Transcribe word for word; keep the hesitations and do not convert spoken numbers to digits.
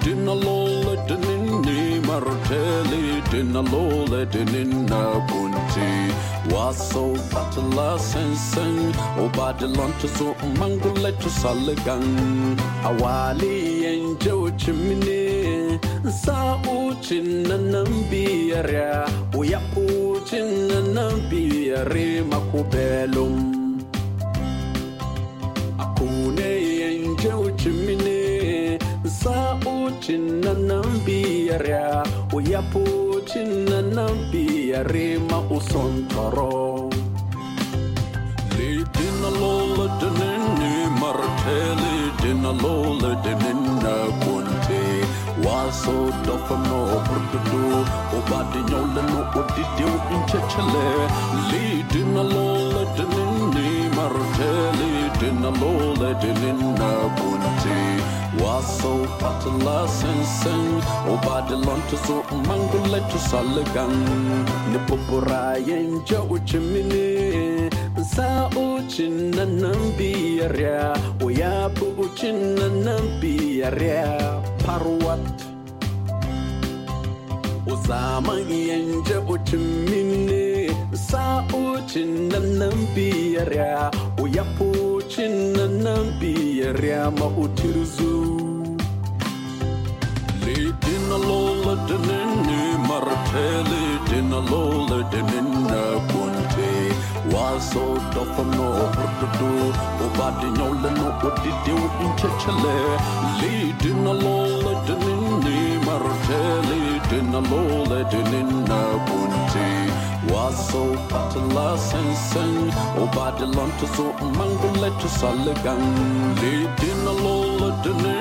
Lidin a lola dinini marteli din a lola dinina bunti. Waso batala sensen o badilonto so manguleto saligan. Awali enjo chimini sa uchin nambiara o yapuchin nambiare makubelum. Akune enjo chimini sa uchin nambiara o yapuchin nambiare ma usontoro. Lidin a lola dinini marteli din a lola dinina kunte. Waso dofano burdudu o badinyola no odidio inchechele. Lidin a lola dinini marteli din a lola dinina kunte. Waso patala sensen o badilonto so manguleto saligan. Nipopura yenja uchimini sa uchin nambiaria o yapu uchin nambiaria parwat o zama yenja uchimini sa uchin nambiaria o yapu uchin nambiaria ma utirzu. Lidin a lola dinini marteli din a lola dinina kunte. Waso dofano burdudu o badinyola no odidio inchechele. Lidin a lola dinini marteli din a lola dinina kunte. Waso patala sensen o badilonto so manguleto saligan. Lidin a lola dinini